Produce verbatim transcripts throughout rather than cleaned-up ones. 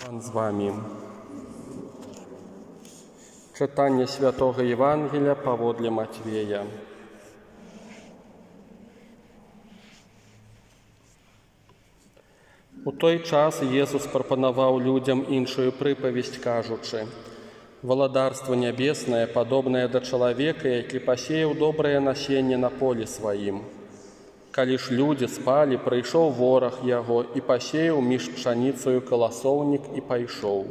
Пан з вами. Читання Святого Євангелія паводле Матвея. У той час Єсус прапанаваў людям іншую прыпавесць, кажучы: «Валадарство нябеснае падобнае да чалавека, які пасеяў добрае насенне на полі сваім. Калі ж людзі спалі, прыйшоў вораг яго і пасеяў між пшаніцаю каласоўнік і пайшоў.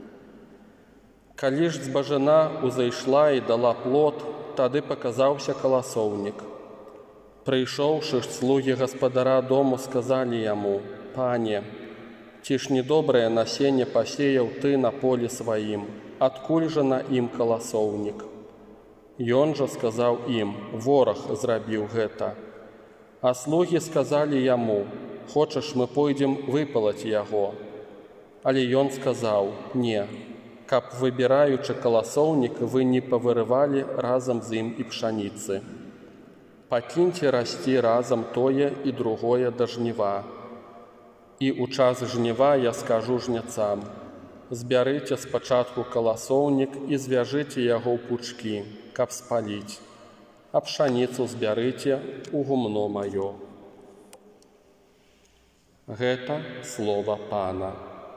Калі ж збажына узайшла і дала плод, тады паказаўся каласоўнік. Прыйшоўшы ж слугі гаспадара дому, сказалі яму: «Пане, ці ж недобрае насенне пасеяў ты на полі сваім, адкуль жа на ім каласоўнік?» Ён жа сказаў ім: «Вораг зрабіў гэта». А слугі сказалі яму: «Хочаш, мы пойдзем выпалаць яго?» Але ён сказаў: «Не, каб, выбіраючы каласоўнік, вы не павырывалі разам з ім і пшаніцы. Пакіньце расці разам тое і другое да жніва. І ў час жніва я скажу жняцам: збярыце спачатку каласоўнік і звяжыце яго ў пучкі, каб спаліць, а пшаніцу збярыце ў гумно маё». Гэта слова Пана.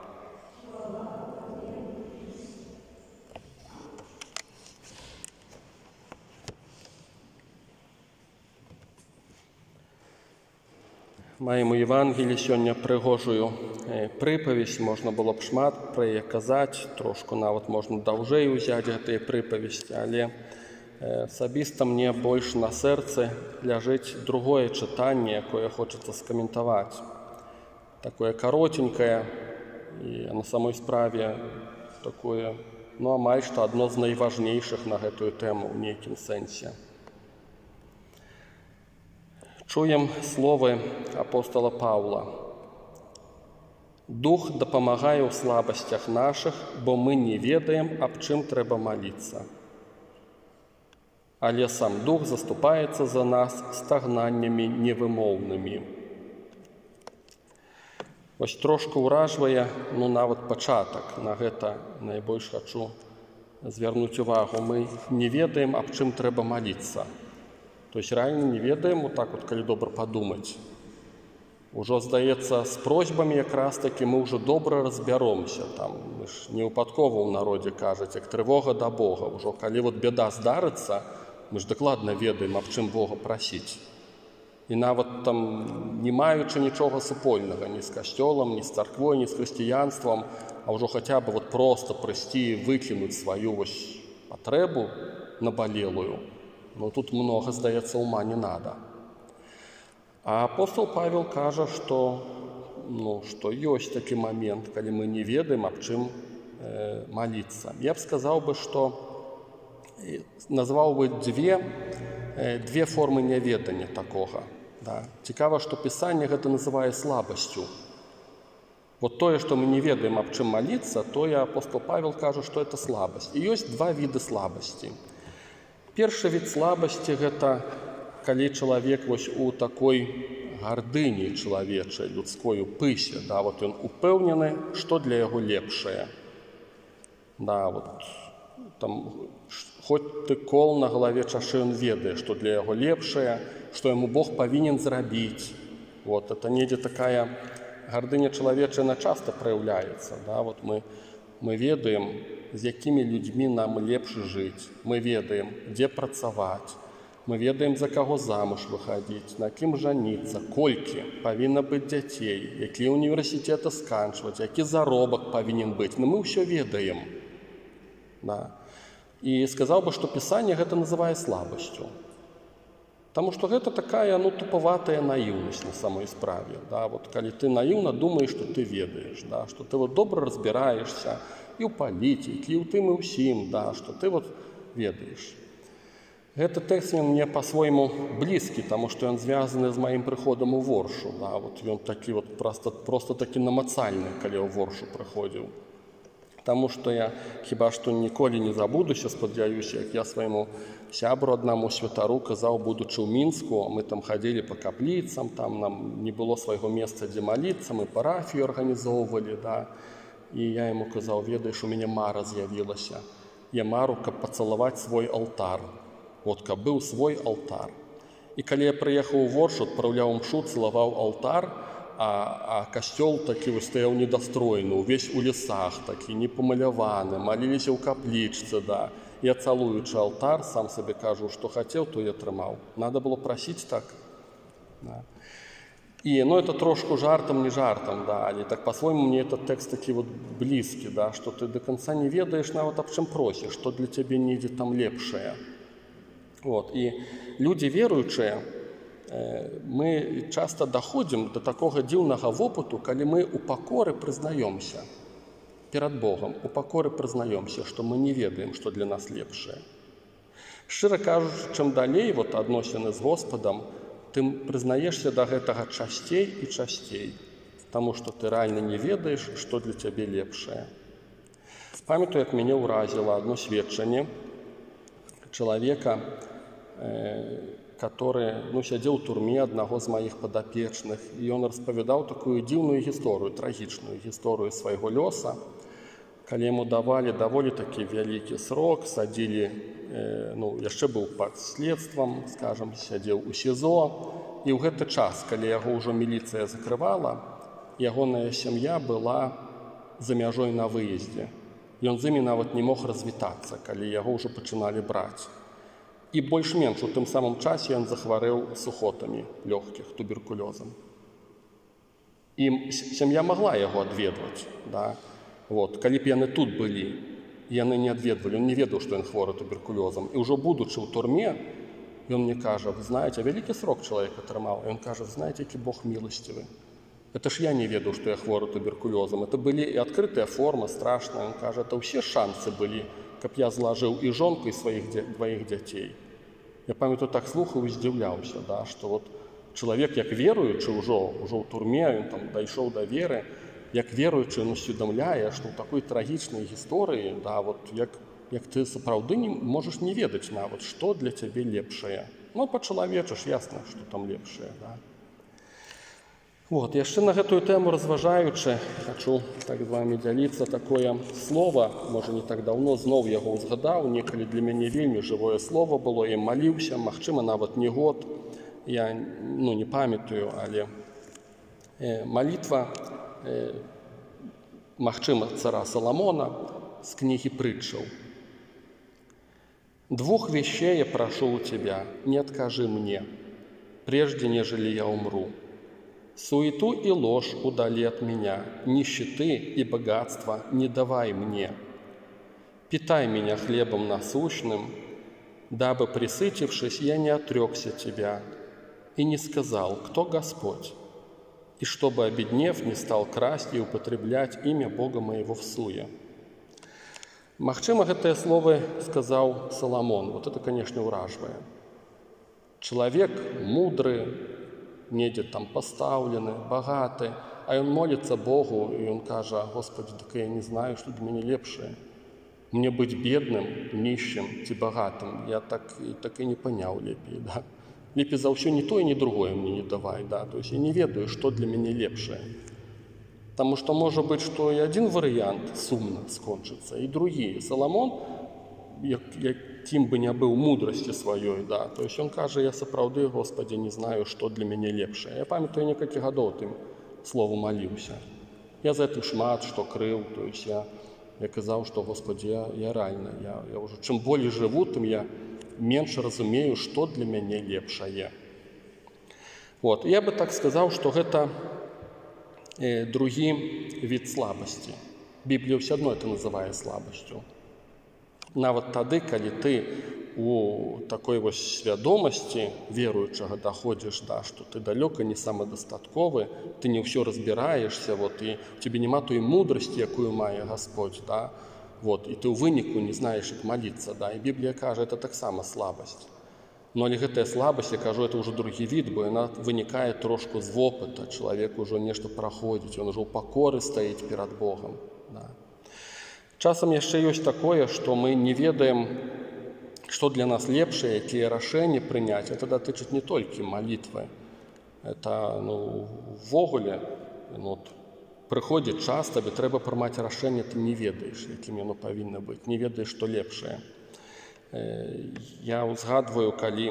Маем у Евангелі сёння прыгожую прыпавесць, можна было б шмат пра яе казаць, трошку нават можна даўжэй узяць гэтыя прыпавесці, але асабіста мне больш на сэрцы ляжыць другое чытанне, якое хочацца скаментаваць. Такое каротенькае і на самой справе такое, ну амаль што адно з найважнейшых на гэтую тэму ў нейкім сэнсе. Чуем словы апостола Паўла: «Дух дапамагае ў слабасцях нашых, бо мы не ведаем, аб чым трэба маліцца. Але сам Дух заступаецца за нас стагнаннямі невымоўнымі». Вось трошку ўражвае, ну нават пачатак, на гэта найбольш хачу звярнуць увагу. Мы не ведаем, аб чым трэба маліцца. То есть реально не ведаем, вот так вот, калі добра падумаць. Ужо, здаецца, з просьбамі якраз такі мы ўжо добра разбяромся. Там, мы ж не выпадкова ў народзе кажуць, як трывога да Бога. Ужо калі вот бяда здарыцца, мы ж дакладна ведаем, аб чым Бога прасіць. І нават там, не маючы нічога супольнага ні з касцёлам, ні з царквой, ні з хрысціянствам, а ўжо хаця бы вот проста прыйсці і выкінуць сваю вось патрэбу набалелую. Но тут много, здаецца, ума не надо. А апостол Павел кажа, што, ну, што ёсць такі момент, калі мы не ведаем, аб чым э, маліцца. Я б сказаў бы, што назваў бы дзве, э, дзве формы няведання такога. Да. Цікава, што Пісанне гэта называе слабасцю. Вот тое, што мы не ведаем, аб чым маліцца, тое апостол Павел кажа, што это слабасць. І ёсць два віды слабасці. Першы від слабасці – гэта калі чалавек вось у такой гардыні чалавечай, людской пысе, да, вот ён упэўнены, што для яго лепшае. Да, вот, там, хоць ты кол на галаве чашы, ён ведае, што для яго лепшае, што яму Бог павінен зрабіць. Вот, это недзе такая гардыня чалавечая, яна часта праяўляецца. Да, вот мы, мы ведаем, з якімі людзьмі нам лепш жыць. Мы ведаем, дзе працаваць. Мы ведаем, за каго замуж выхадзіць, на кім жаніцца, колькі павінна быць дзяцей, якія універсітэты сканчваць, які заробак павінен быць. Но мы ўсё ведаем. Да. І сказаў бы, што Пісанне гэта называе слабасцю. Таму што гэта такая, ну, тупаватая наіўнасць на самой справе. Да. Вот, калі ты наіўна думаеш, што ты ведаеш, да, што ты вот добра разбіраешся, і ў палітыкі, і ў тым і ўсім, да, што ты вот ведаеш. Гэты тэкст мне па-свойму блізкі, таму што ён звязаны з маім прыходам у Воршу. Да, вот ён такі вот проста, проста такі намацальны, калі ў Воршу прыходзіў. Таму што я хіба што ніколі не забудуся, спадзяюся, як я свайму сябру аднаму святару казаў, будучы ў Мінску, мы там хадзілі па капліцам, там нам не было свайго месца, дзе маліцца, мы парафію арганізоўвалі, да. І я йому казав: ведаеш, у мяне мара з'явілася. Я мару, каб пацалаваць свой алтар. От, каб быў свой алтар. І калі я прыехаў у Ворш, адпраўляў мшу, цалаваў алтар, а, а касцёл такі стаяў недастроены, увесь у лесах такі, непамаляваны, маліліся ў каплічцы, да. Я цалуючы алтар, сам сабе кажу, што хацеў, то я атрымаў. Надо было прасіць так. Да. И, ну, это трошку жартом, не жартом, да, але так по-своему мне этот текст таки вот близкий, да, что ты до конца не ведаешь нават об чым просишь, что для тебя не идет там лепшее. Вот, и люди верующие, э, мы часто доходим до такого дивного опыту, когда мы у покоры признаемся перед Богом, у покоры признаемся, что мы не ведаем, что для нас лепшее. Шчыра кажучы, чым далей вот адносіны з Господом, ты прызнаешся да гэтага часцей і часцей, таму што ты рэальна не ведаеш, што для цябе лепшае. Памятаю, як мяне ўразіла адно сведчанне чалавека, э, который ну, сядзеў у турме аднаго з маіх падапечных, і ён распавядаў такую дзіўную гісторыю, трагічную гісторыю свайго лёса, калі яму давалі даволі такі вялікі срок, садзілі, э, ну, яшчэ быў пад следствам, скажам, сядзеў у СІЗО, і ў гэты час, калі яго ўжо міліцыя закрывала, ягоная сям'я была за мяжой на выездзе. Ён з імі нават не мог развітацца, калі яго ўжо пачыналі браць. І больш-менш у тым самым часе ён захварэў сухотамі лёгкіх, туберкулёзам. І сям'я магла яго адведваць, да? Вот. Калі б яны тут былі, яны не адведвалі, ён не ведаў, што ён хворы туберкулёзам. І ўжо будучы ў турме, ён мне кажа: вы знаете, вялікі срок чалавек атрымаў. І ён кажа: знаете, які Бог міласцівы. Это ж я не ведаў, што я хворы туберкулёзам. Это былі і адкрытыя формы, страшныя. Ён кажа: это ўсе шансы былі, каб я злажыў і жонку, і сваіх дваіх дзяцей. Я памятаю, так слухаў і здзіўляўся, да, што вот чалавек, як веруючы ўжо, ўжо ў турме, ён там дайшоў да веры, як веруючы, ён усведамляе, што ў такой трагічнай гісторыі, да, вот, як, як ты сапраўды не можаш не ведаць нават, што для цябе лепшае. Ну, па-чалавечы ж ясна, што там лепшае. Да. Вот, яшчэ на гэтую тэму разважаючы, хачу так з вамі дзяліцца такое слова, можа, не так даўно, зноў яго ўзгадаў, некалі для мяне вельмі жывое слова было, я маліўся, магчыма, нават не год, я ну, не памятаю, але э, малітва, э, магчыма, цара Саламона з кнігі прытчаў. «Двух вещей я прошу у тебя, не откажи мне, прежде нежели я умру. Суету и ложь удали от меня, нищеты и богатства не давай мне. Питай меня хлебом насущным, дабы, присытившись, я не отрекся тебя и не сказал, кто Господь, и чтобы, обеднев, не стал красть и употреблять имя Бога моего всуе». Магчыма, гэтыя словы сказаў Саламон. Вот это, конечно, ўражвае. Чалавек мудры, недзе там пастаўлены, багаты, а ён моліцца Богу, і ён кажа: «Господи, так я не знаю, што для мяне лепшае. Мне быць бедным, нішчым ці багатым, я так, так і не паняў лепей. Да? Лепей за ўсё ні тое, ні другое мне не давай. Да? То есть я не ведаю, што для мяне лепшае. Таму што можа быць, што і адзін варыянт сумна скончыцца, і другі. Саламон, як, якім бы не быў мудрасці сваёй, да, то есть ён кажа: «Я сапраўды, Господи, не знаю, што для мяне лепшае». Я памятаю, некалькі гадоў тым слову маліўся. Я за гэтым шмат што крыў, то есть я, я казаў, што, Господи, я, я рэальна, я, я ўжо чым болей жыву, тым я менш разумею, што для мяне лепшае. Вот. Я бы так сказаў, што гэта другі від слабасці. Біблія ўсё адно это называе слабасцю. Нават тады, калі ты у такой вось свядомасці веруючага даходзіш, да, што ты далёка не самадастатковы, ты не ўсё разбіраешся, вот, і у цябе няма той мудрасці, якую мае Господь, да, вот, і ты ў выніку не знаеш, як маліцца. Да, і Біблія кажа, это таксама слабасць. Но але гэтая слабасць, я кажу, это ўжо другі від, бо яна вынікае трошку з вопыта. Чалавек ужо нешта праходзіць, ён ужо ў пакоры стаіць перад Богам. Да. Часам яшчэ ёсць такое, што мы не ведаем, што для нас лепшае, якія рашэнні прыняць. Это датычыць не толькі малітвы. Это, ну, увогуле, ну, Прыходзіць час, табе трэба прымаць рашэнне, ты не ведаеш, якім яно павінна быць, не ведаеш, што лепшае. Я узгадваю, калі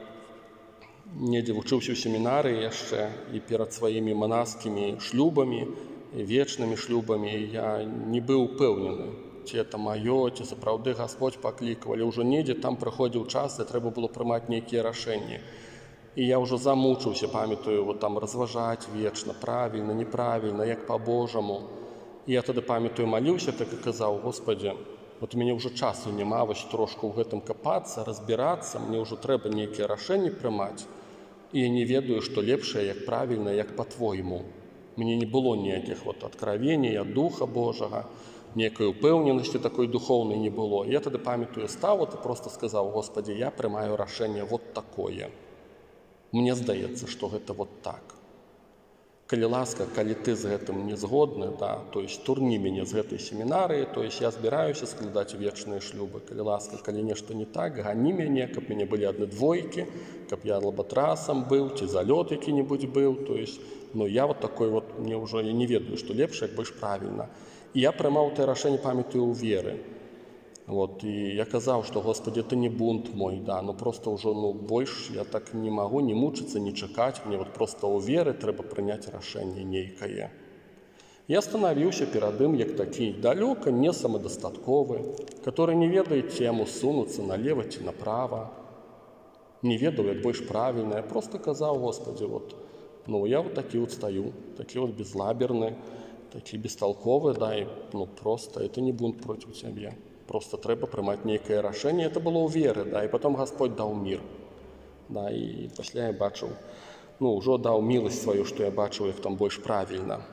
недзе вучыўся ў семінарыі яшчэ і перад сваімі манаскімі шлюбамі, вечнымі шлюбамі, я не быў упэўнены, ці это маё, ці сапраўды Гасподзь паклікаў, але ўжо недзе там прыходзіў час, де трэба было прымаць нейкія рашэнні. І я ўжо замучыўся, памятаю, вот там разважаць вечна, правільна, неправільна, як па-божаму. І я тады, памятаю, маліўся, так і казаў: Господи, вот у мяне ўжо часу няма вось трошку ў гэтым капацца, разбірацца, мне ўжо трэба нейкія рашэнні прымаць. І я не ведаю, што лепшае, як правільна, як па-твойму. Мне не было ніякіх вот адкравення ад Духа Божага, ніякай упэўненасці такой духоўнай не было. Я тады, памятаю, стаў вот і проста сказаў: Господи, я прымаю рашэнне вот такое. Мне здаецца, што гэта вот так. Калі ласка, калі ты з гэтым не згодны, да, то есть турні мяне з гэтай семінарыі, то есть я збіраюся складаць вечныя шлюбы. Калі ласка, калі нешта не так, гані мяне, каб мяне былі адны двойкі, каб я лабатрасам быў, ці залёт які-небудзь быў. То есть, ну, я вот такой вот, мне ўжо, я не ведаю, што лепш, як больш правільна. І я прымаў тое рашэнне, памятаю, у веры. Вот, і я казаў, што, Господи, это не бунт мой, да, ну просто ўжо, ну, больш я так не магу не мучыцца, не чакаць, мне вот просто ў веры трэба прыняць рашэнне нейкае. Я станавіўся перад ім як такі далёка не самадастатковы, который не ведае, ці яму сунуцца налева ці направа, не ведаў, як больш правільна. Я просто казаў: Господи, вот, ну, я вот такі вот стаю, такі вот безлаберны, такі бесталковы, да, і, ну, просто это не бунт проціў цябе. Просто трэба прымаць нейкае рашэнне. Это было ў веры, да, і потом Гасподь даў мір. Да, і пасля я бачыў, ну, ўжо даў міласць сваю, што я бачыў, як там больш правільна.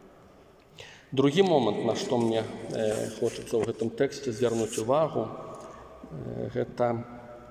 Другі момант, на што мне э, хочацца ў гэтым тэксце звярнуць увагу, э, гэта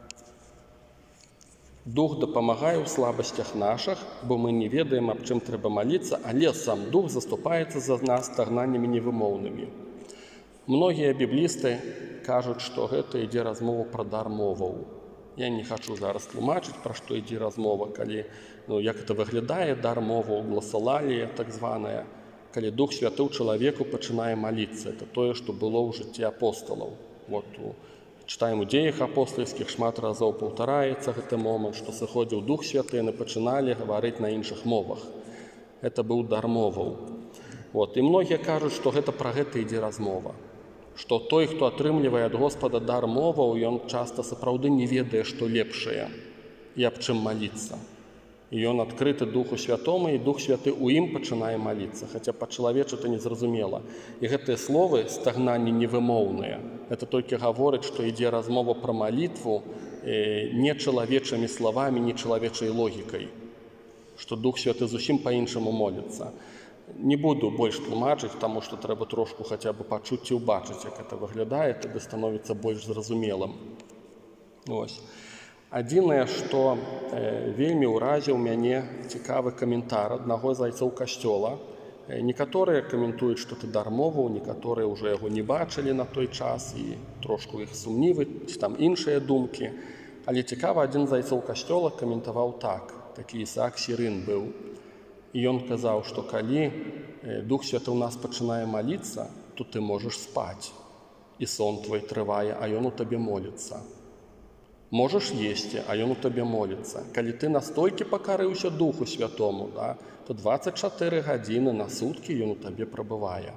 Дух дапамагае ў слабасцях нашых, бо мы не ведаем, аб чым трэба маліцца, але сам Дух заступаецца за нас стагнаннямі невымоўнымі. Многія біблісты кажуць, што гэта ідзе размова пра дар моваў. Я не хачу зараз тлумачыць, пра што ідзе размова, калі, ну, як это выглядае, дар моваў, гласалалія, так званая, калі Дух Святы ў чалавеку пачынае маліцца. Это тое, што было ў жыцці апосталаў. Вот, у, чытаем у дзеях апостальскіх, шмат разоў паўтараецца гэты момант, што сыходзіў Дух Святы, яны пачыналі гаварыць на іншых мовах. Это быў дар моваў. Вот, і многія кажуць, што гэта пра гэта ідзе размова. Што той, хто атрымлівае ад Господа дар моваў, ён часта сапраўды не ведае, што лепшае і аб чым маліцца. І ён адкрыты Духу Святому, і Дух Святы ў ім пачынае маліцца, хаця па-чалавечы это незразумела. І гэтыя словы, стагнанні невымоўныя, это толькі гаворыць, што ідзе размова пра малітву э, не чалавечымі словамі, не чалавечай логікай, што Дух Святы зусім па-іншаму моліцца. Не буду больш тлумачыць, таму што трэба трошку хаця б пачуць ці ўбачыць, як это выглядае, тады становіцца больш зразумелым. Ось. Адзінае, што э, вельмі ўразіў мяне цікавы каментар аднаго з айцоў касцёла. Э, некаторыя каментуюць, што ты дар моваў, некаторыя ўжо яго не бачылі на той час, і трошку іх сумнівы, ці там іншыя думкі. Але цікава, адзін з айцоў касцёла каментаваў так, такі Ісаак Сірын быў. І ён казаў, што калі Дух Святы ў нас пачынае маліцца, то ты можаш спаць, і сон твой трывае, а ён у табе моліцца. Можаш есці, а ён у табе моліцца. Калі ты настолькі пакарыўся Духу Святому, да, то дваццаць чатыры гадзіны на суткі ён у табе прабывае.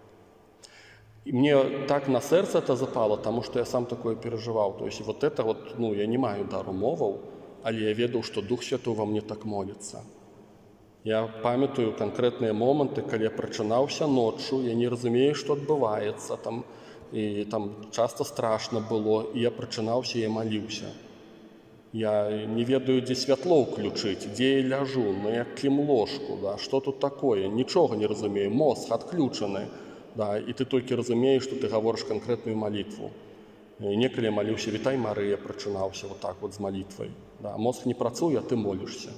І мне так на сэрца это запало, таму што я сам такое перажываў. То есть вот это вот, ну, я не маю дару моваў, але я ведаў, што Дух Святы ва мне так моліцца. Я памятаю канкрэтныя моманты, калі я прачынаўся ноччу, я не разумею, што адбываецца, там, і там часта страшна было, і я прачынаўся і маліўся. Я не ведаю, дзе святло ўключыць, дзе я ляжу, на якім ложку, да, што тут такое, нічога не разумею, мозг адключаны, да, і ты толькі разумееш, што ты гаворыш канкрэтную малітву. І некалі я маліўся, вітай Марыя, прачынаўся вот так вот з малітвай. Да, мозг не працуе, а ты молішся.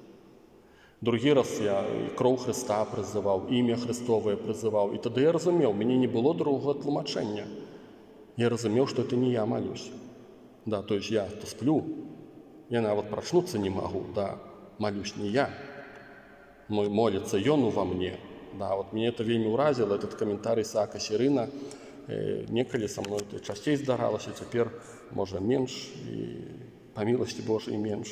Другі раз я кроў Хрыста прызываў, імя Христовае прызываў. І тады я разумеў, мяне не было другого тлумачэння. Я разумеў, што это не я малюсь. Да, то есть я то сплю, я нават прачнуцца не магу, да, малюсь не я. Мой моліцца ён ува мне. Да, вот мне это вельмі ўразіла, этот каментарый Ісаака Сірына. Э, некалі са мной это часцей здаралася, цяпер, можа, менш, і па міласці Божай менш.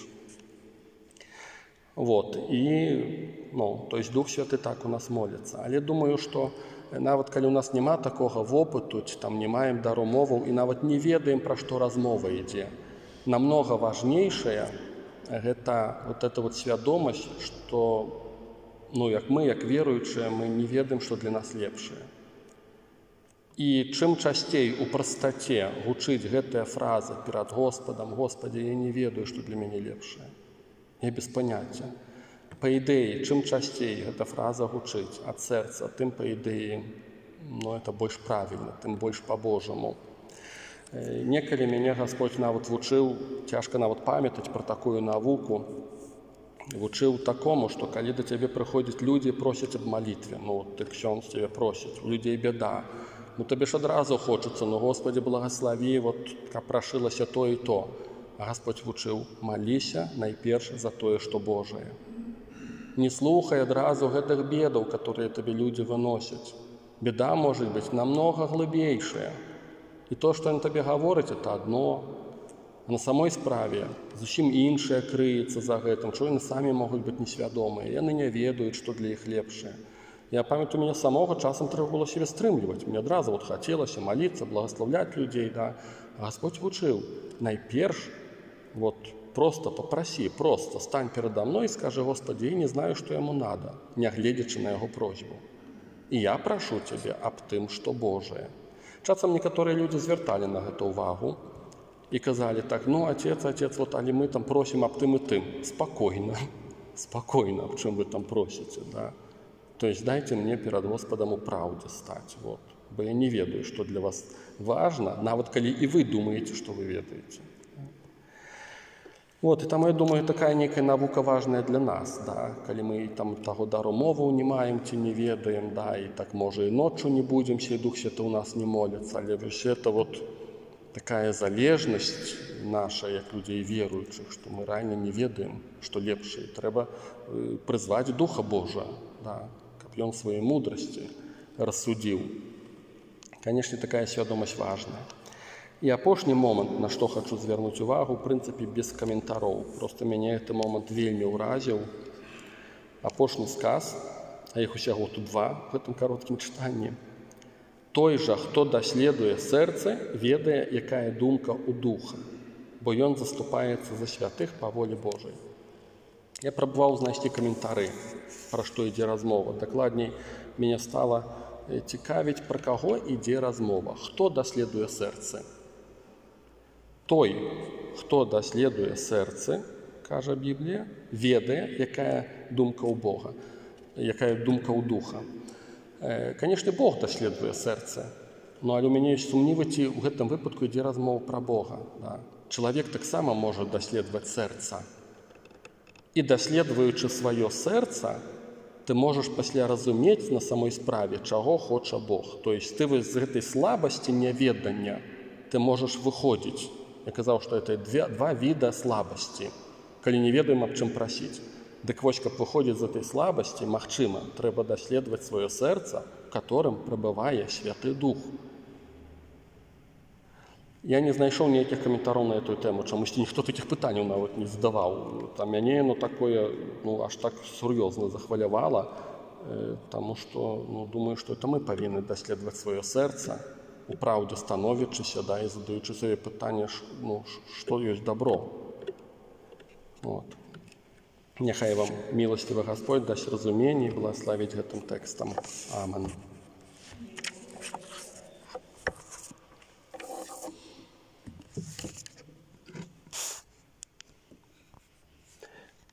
Вот, і, ну, то есть Дух Святы так у нас моліцца. Але думаю, што нават калі у нас няма такога вопыту, ці там не маем дару моваў, і нават не ведаем, пра што размова ідзе, намнога важнейшая гэта вот эта вот свядомасць, што, ну, як мы, як веруючыя, мы не ведаем, што для нас лепшае. І чым часцей у прастаце гучыць гэтая фраза перад Господам: «Господи, я не ведаю, што для мяне лепшае. Я без паняцця». Па ідэі, чым часцей гэта фраза гучыць ад сэрца, тым, па ідэі, ну, это больш правільна, тым больш па-божаму. Некалі мяне Гасподзь нават вучыў, цяжка нават памятаць пра такую навуку, вучыў такому, што калі да цябе прыходзяць людзі і просяць аб малітве, ну, ты ксёндз цябе просіць, у людзей бяда, ну, табе ж адразу хочацца: «Ну, Господи, благаславі, вот, каб прашылася то і то». А Гасподзь вучыў: «Маліся найперш за тое, што Божае. Не слухай адразу гэтых бедаў, которые табе людзі выносяць. Беда можа быць намнога глыбейшая. І то, што яны табе гавораць, это адно. А на самой справе зусім іншае крыецца за гэтым, што яны самі могуць быць несвядомыя. Яны не ведаюць, што для іх лепшае». Я памятаю, мяне самога часам трэба было сябе стрымліваць. Мне адразу вот хацелася маліцца, благаслаўляць людзей, да. А Гасподзь вучыў: найперш, вот, просто попроси, просто стань передо мной и скажи: «Господи, я не знаю, что ему надо», не глядячи на его просьбу. И я прошу тебе об тым, что Божие. Часам некоторые люди звертали на гэта увагу и казали так: «Ну, отец, отец, вот, али мы там просим об тым и тым». Спокойно, спокойно, об чем вы там просите, да. То есть дайте мне перед Господом у правде стать, вот. Бо я не ведаю, что для вас важно, нават калі и вы думаете, что вы ведаете. Вот, и там, я думаю, такая некая навука важная для нас, да, калі мы там таго дару мову не маем, ці не ведаем, да, и так, може, и ночью не будем, сей Дух Святы у нас не молится, але все это вот такая залежность наша, як людей верующих, что мы реально не ведаем, что лепше, и треба призвать Духа Божия, да, каб ён своей мудрости рассудил. Конечно, такая свядомасць важная. І апошні момант, на што хачу звярнуць увагу, у прынцыпе, без каментароў. Проста мяне гэты момант вельмі ўразіў. Апошні сказ, а іх усяго тут два в гэтым кароткім чытанні. Той жа, хто даследуе сэрца, ведае, якая думка ў духа, бо ён заступаецца за святых па волі Божай. Я прабаваў знайсці каментары, пра што ідзе размова. Дакладней, мяне стала цікавіць, пра каго ідзе размова. Хто даследуе сэрцы? Той, хто даследуе сэрцы, кажа Біблія, ведае, якая думка ў Бога, якая думка ў духа. Канешне, Бог даследуе сэрцы, но але у мяне ёсць сумнівы, ці ў гэтым выпадку ідзе размова пра Бога. Да. Чалавек таксама можа даследаваць сэрца. І даследуючы сваё сэрца, ты можаш пасля разумець на самой справе, чаго хоча Бог. То есть ты з гэтай слабасці няведання ты можаш выходзіць. Я казаў, што это два віда слабасці, калі не ведаем, аб чым прасіць. Дык вось, каб выходзіць з этой слабасці, магчыма, трэба даследаваць сваё сэрца, у которым прабывае Святы Дух. Я не знайшоў ніякіх каментараў на эту тэму, чамусьці ніхто такіх пытанняў нават не задаваў. Там мяне, ну, такое, ну, аж так сур'ёзна захвалявала, э, таму што, ну, думаю, што это мы павінны даследаваць сваё сэрца, у праўдзе становячыся, да, і задаючы сабе пытанне, ну, што ёсць дабро. Вот. Няхай вам міласцівы Гасподь дасць разуменне і благаславіць гэтым тэкстам. Амен.